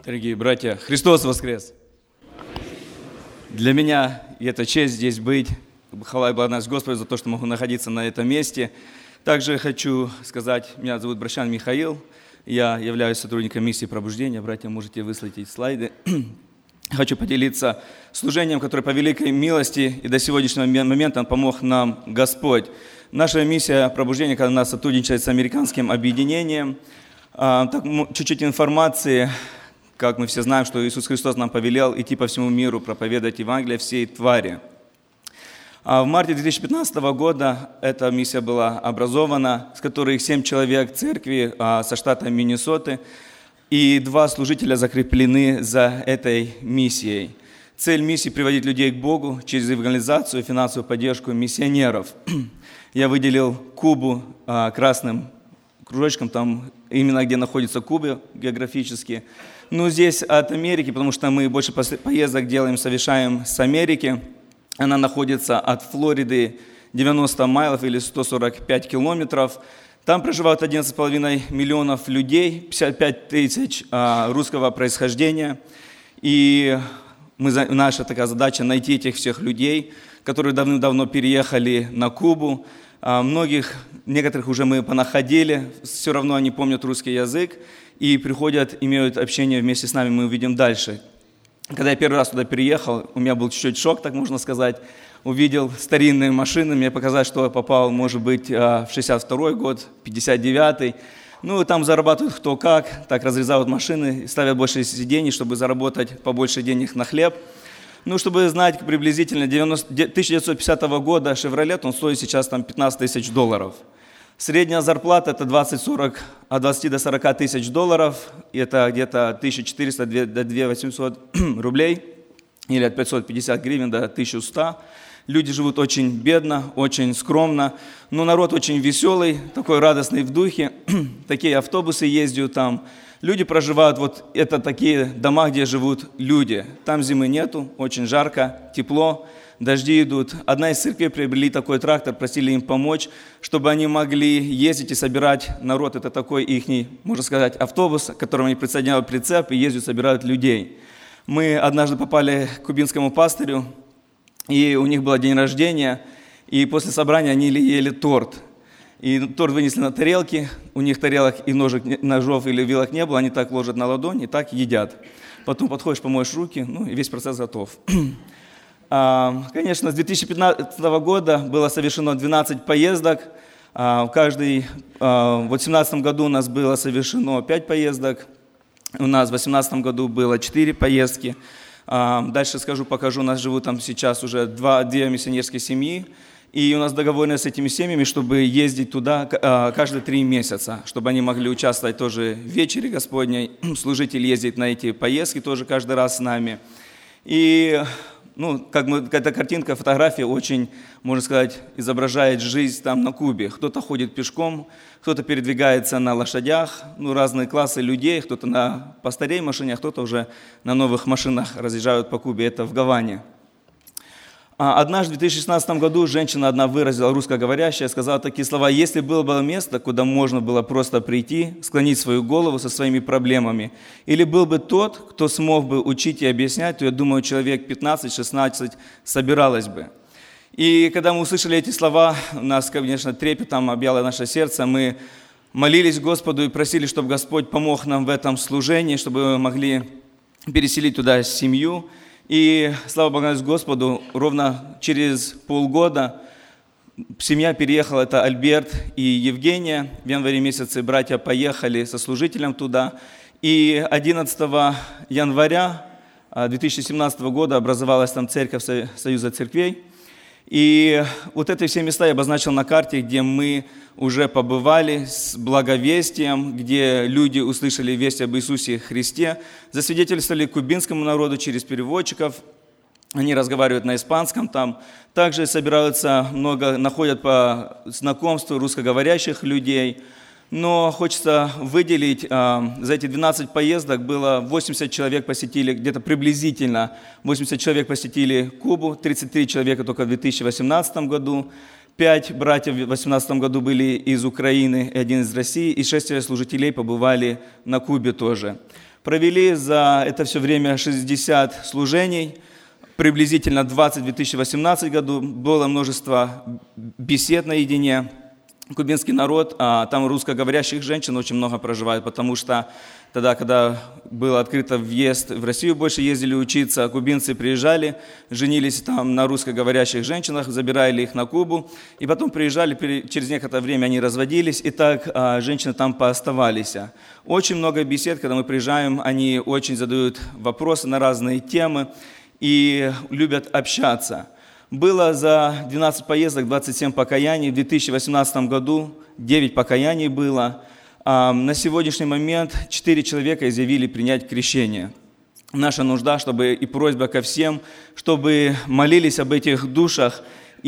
Дорогие братья, Христос воскрес! Для меня это честь здесь быть. Хвала и благодарность Господу за то, что могу находиться на этом месте. Также хочу сказать, меня зовут Бращан Михаил. Я являюсь сотрудником миссии пробуждения. Братья, можете выслать эти слайды. Хочу поделиться служением, которое по великой милости и до сегодняшнего момента помог нам Господь. Наша миссия пробуждения, когда она сотрудничает с американским объединением. Так, чуть-чуть информации. Как мы все знаем, что Иисус Христос нам повелел идти по всему миру, проповедовать Евангелие всей твари. В марте 2015 года эта миссия была образована, с которых 7 человек церкви со штата Миннесоты, и 2 служителя закреплены за этой миссией. Цель миссии – приводить людей к Богу через евангелизацию и финансовую поддержку миссионеров. Я выделил Кубу красным кружочком, там именно где находится Куба географически. Ну, здесь от Америки, потому что мы больше поездок делаем, совершаем с Америки. Она находится от Флориды 90 майлов или 145 километров. Там проживают 11,5 миллионов людей, 55 тысяч русского происхождения. И наша такая задача найти этих всех людей, которые давным-давно переехали на Кубу. Некоторых уже мы понаходили, все равно они помнят русский язык и приходят, имеют общение вместе с нами, мы увидим дальше. Когда я первый раз туда переехал, у меня был чуть-чуть шок, так можно сказать. Увидел старинные машины, мне показалось, что я попал, может быть, в 62-й год, 59-й. Ну, там зарабатывают кто как, так разрезают машины, ставят больше сидений, чтобы заработать побольше денег на хлеб. Ну, чтобы знать приблизительно 1950 года «Шевролет», он стоит сейчас там 15 тысяч долларов. Средняя зарплата – это от 20 до 40 тысяч долларов, и это где-то 1400 до 2800 рублей, или от 550 гривен до 1100. Люди живут очень бедно, очень скромно, но народ очень веселый, такой радостный в духе. Такие автобусы ездят там. Люди проживают, это такие дома, где живут люди. Там зимы нету, очень жарко, тепло, дожди идут. Одна из церквей приобрели такой трактор, просили им помочь, чтобы они могли ездить и собирать народ. Это такой ихний, можно сказать, автобус, к которому они присоединяют прицеп и ездят, собирают людей. Мы однажды попали к кубинскому пастырю, и у них был день рождения, и после собрания они ели торт. И торт вынесли на тарелки, у них тарелок и ножов или вилок не было, они так ложат на ладонь и так едят. Потом подходишь, помоешь руки, и весь процесс готов. Конечно, с 2015 года было совершено 12 поездок. В 2017 году у нас было совершено 5 поездок, у нас в 2018 году было 4 поездки. Дальше покажу, у нас живут там сейчас уже 2 миссионерские семьи. И у нас договоренность с этими семьями, чтобы ездить туда каждые 3 месяца, чтобы они могли участвовать тоже в вечере Господней. Служитель ездит на эти поездки тоже каждый раз с нами. И эта картинка, фотография очень, можно сказать, изображает жизнь там на Кубе. Кто-то ходит пешком, кто-то передвигается на лошадях, разные классы людей, кто-то на постарей машине, а кто-то уже на новых машинах разъезжают по Кубе. Это в Гаване. Однажды в 2016 году женщина одна выразила, русскоговорящая, сказала такие слова: «Если было бы место, куда можно было просто прийти, склонить свою голову со своими проблемами, или был бы тот, кто смог бы учить и объяснять, то, я думаю, человек 15-16 собиралось бы». И когда мы услышали эти слова, у нас, конечно, трепетом объяло наше сердце, мы молились Господу и просили, чтобы Господь помог нам в этом служении, чтобы мы могли переселить туда семью. И, слава Богу, Господу, ровно через полгода семья переехала, это Альберт и Евгения. В январе месяце братья поехали со служителем туда. И 11 января 2017 года образовалась там церковь Союза церквей. И эти все места я обозначил на карте, где мы уже побывали с благовестием, где люди услышали весть об Иисусе Христе, засвидетельствовали кубинскому народу через переводчиков, они разговаривают на испанском там, также находят по знакомству русскоговорящих людей. Но хочется выделить, за эти 12 поездок было 80 человек посетили, где-то приблизительно 80 человек посетили Кубу, 33 человека только в 2018 году, 5 братьев в 2018 году были из Украины и 1 из России, и 6 служителей побывали на Кубе тоже. Провели за это все время 60 служений, приблизительно 20 в 2018 году. Было множество бесед наедине. Кубинский народ, там русскоговорящих женщин очень много проживает, потому что тогда, когда был открыт въезд в Россию, больше ездили учиться, кубинцы приезжали, женились там на русскоговорящих женщинах, забирали их на Кубу, и потом приезжали, через некоторое время они разводились, и так женщины там пооставались. Очень много бесед, когда мы приезжаем, они очень задают вопросы на разные темы и любят общаться. Было за 12 поездок 27 покаяний. В 2018 году 9 покаяний было. На сегодняшний момент 4 человека изъявили принять крещение. Наша нужда, чтобы и просьба ко всем, чтобы молились об этих душах,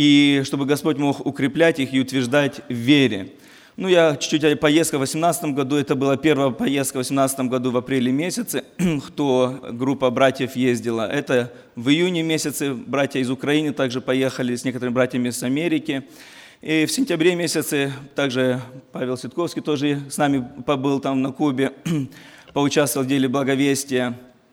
и чтобы Господь мог укреплять их и утверждать в вере. Я чуть-чуть о поездке в 2018 году. Это была первая поездка в 2018 году в апреле месяце, кто группа братьев ездила. Это в июне месяце братья из Украины также поехали с некоторыми братьями с Америки. И в сентябре месяце также Павел Ситковский тоже с нами побыл там на Кубе, поучаствовал в деле благовестия.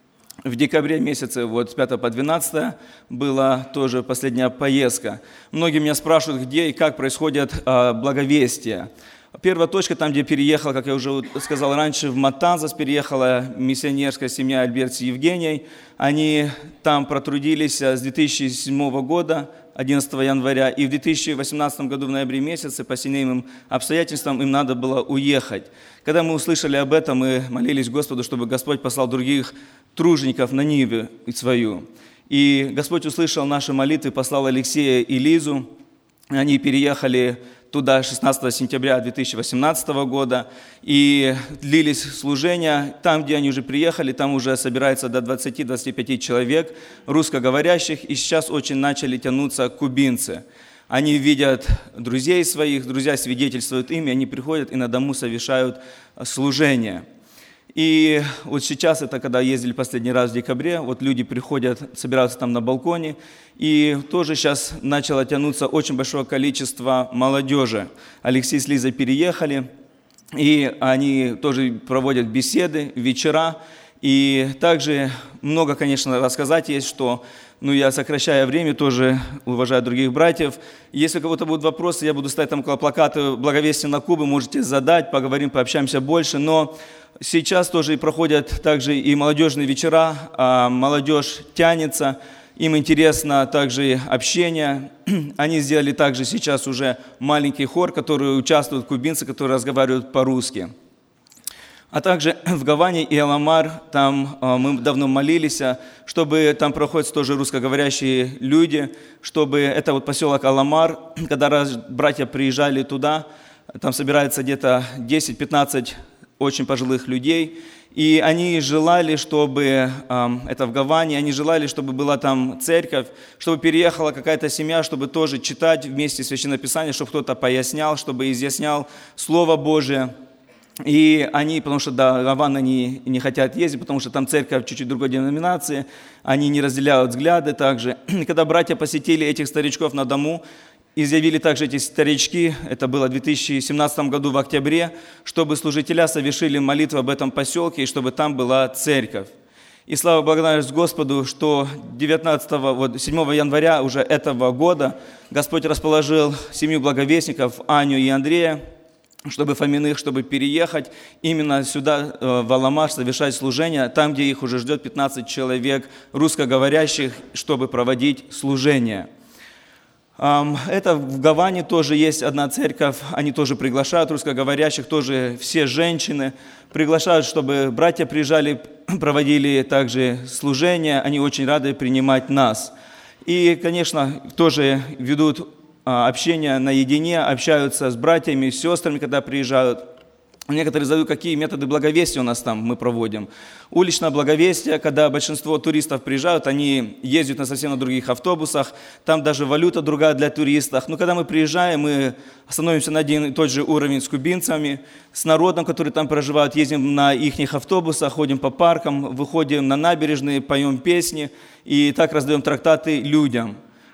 В декабре месяце, с 5 по 12 была тоже последняя поездка. Многие меня спрашивают, где и как происходит благовестие. Первая точка, там, где переехала, как я уже сказал раньше, в Матанзас переехала миссионерская семья Альберт с Евгенией. Они там протрудились с 2007 года, 11 января, и в 2018 году в ноябре месяце по семейным обстоятельствам им надо было уехать. Когда мы услышали об этом, мы молились Господу, чтобы Господь послал других тружеников на Ниву свою. И Господь услышал наши молитвы, послал Алексея и Лизу. Они переехали туда 16 сентября 2018 года, и длились служения. Там, где они уже приехали, там уже собирается до 20-25 человек русскоговорящих, и сейчас очень начали тянуться кубинцы. Они видят друзей своих, друзья свидетельствуют им, и они приходят и на дому совершают служение. И сейчас, это когда ездили последний раз в декабре, люди приходят, собираются там на балконе, и тоже сейчас начало тянуться очень большое количество молодежи. Алексей с Лизой переехали, и они тоже проводят беседы, вечера, и также много, конечно, рассказать есть, что, я сокращая время, тоже уважаю других братьев. Если у кого-то будут вопросы, я буду ставить там около плаката «Благовестие на Кубе», можете задать, поговорим, пообщаемся больше, но сейчас тоже проходят также и молодежные вечера, молодежь тянется, им интересно также общение. Они сделали также сейчас уже маленький хор, который участвуют кубинцы, которые разговаривают по-русски. А также в Гаване и Аламар, там мы давно молились, чтобы там проходят тоже русскоговорящие люди, чтобы это поселок Аламар, когда братья приезжали туда, там собирается где-то 10-15 очень пожилых людей, и они желали, чтобы, это в Гаване, они желали, чтобы была там церковь, чтобы переехала какая-то семья, чтобы тоже читать вместе Священное Писание, чтобы кто-то пояснял, чтобы изъяснял Слово Божие. И они, потому что до Гавана они не хотят ездить, потому что там церковь чуть-чуть другой деноминации, они не разделяют взгляды также. И когда братья посетили этих старичков на дому, изъявили также эти старички, это было в 2017 году в октябре, чтобы служителя совершили молитву об этом поселке, и чтобы там была церковь. И слава благодарность Господу, что 7 января уже этого года Господь расположил семью благовестников, Аню и Андрея, чтобы Фоминых, чтобы переехать именно сюда, в Аламар, совершать служение, там, где их уже ждет 15 человек русскоговорящих, чтобы проводить служение. Это в Гаване тоже есть одна церковь, они тоже приглашают русскоговорящих, тоже все женщины приглашают, чтобы братья приезжали, проводили также служение, они очень рады принимать нас. И, конечно, тоже ведут общение наедине, общаются с братьями, с сестрами, когда приезжают. Некоторые задают, какие методы благовестия у нас там мы проводим. Уличное благовестие, когда большинство туристов приезжают, они ездят совсем на других автобусах, там даже валюта другая для туристов. Но когда мы приезжаем, мы становимся на один и тот же уровень с кубинцами, с народом, который там проживает, ездим на их автобусах, ходим по паркам, выходим на набережные, поем песни и так раздаем трактаты людям.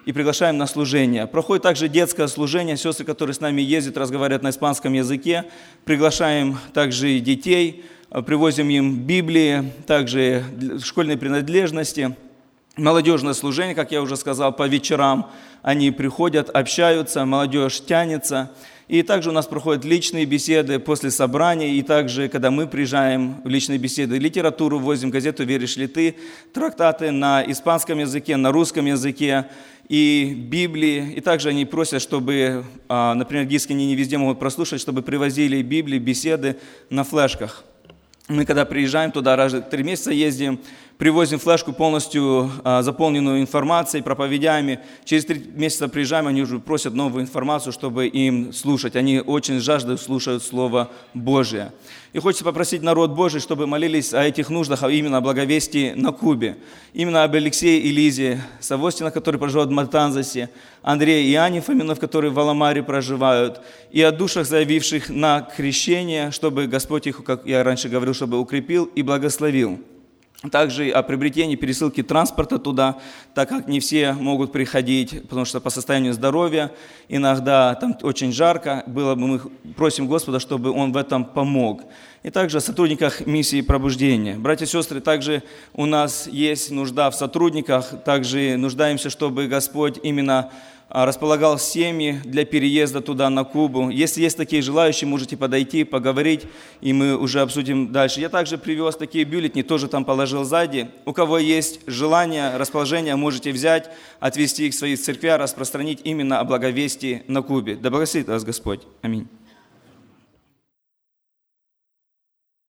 и приглашаем на служение. Проходит также детское служение, сестры, которые с нами ездят, разговаривают на испанском языке. Приглашаем также и детей, привозим им Библии, также школьные принадлежности. Молодежное служение, как я уже сказал, по вечерам они приходят, общаются, молодежь тянется. И также у нас проходят личные беседы после собраний, и также, когда мы приезжаем в личные беседы, литературу возим, газету «Веришь ли ты?», трактаты на испанском языке, на русском языке и Библии. И также они просят, чтобы, например, диски они не везде могут прослушать, чтобы привозили Библии, беседы на флешках. Мы, когда приезжаем туда, раз в 3 месяца ездим, привозим флешку полностью заполненную информацией, проповедями. Через 3 месяца приезжаем, они уже просят новую информацию, чтобы им слушать. Они очень жаждут слушать Слово Божие. И хочется попросить народ Божий, чтобы молились о этих нуждах, а именно о благовестии на Кубе. Именно об Алексее и Лизе Савостина, которые проживают в Матанзасе, Андрея и Ане Фоминов, которые в Аламаре проживают, и о душах, заявивших на крещение, чтобы Господь их, как я раньше говорил, чтобы укрепил и благословил. Также о приобретении пересылки транспорта туда, так как не все могут приходить, потому что по состоянию здоровья иногда там очень жарко. Мы просим Господа, чтобы Он в этом помог. И также о сотрудниках миссии пробуждения. Братья и сестры, также у нас есть нужда в сотрудниках, также нуждаемся, чтобы Господь именно располагал семьи для переезда туда, на Кубу. Если есть такие желающие, можете подойти, поговорить, и мы уже обсудим дальше. Я также привез такие бюллетени, тоже там положил сзади. У кого есть желание, расположение, можете взять, отвезти их в свои церкви, распространить именно о благовестии на Кубе. Да благословит вас Господь. Аминь.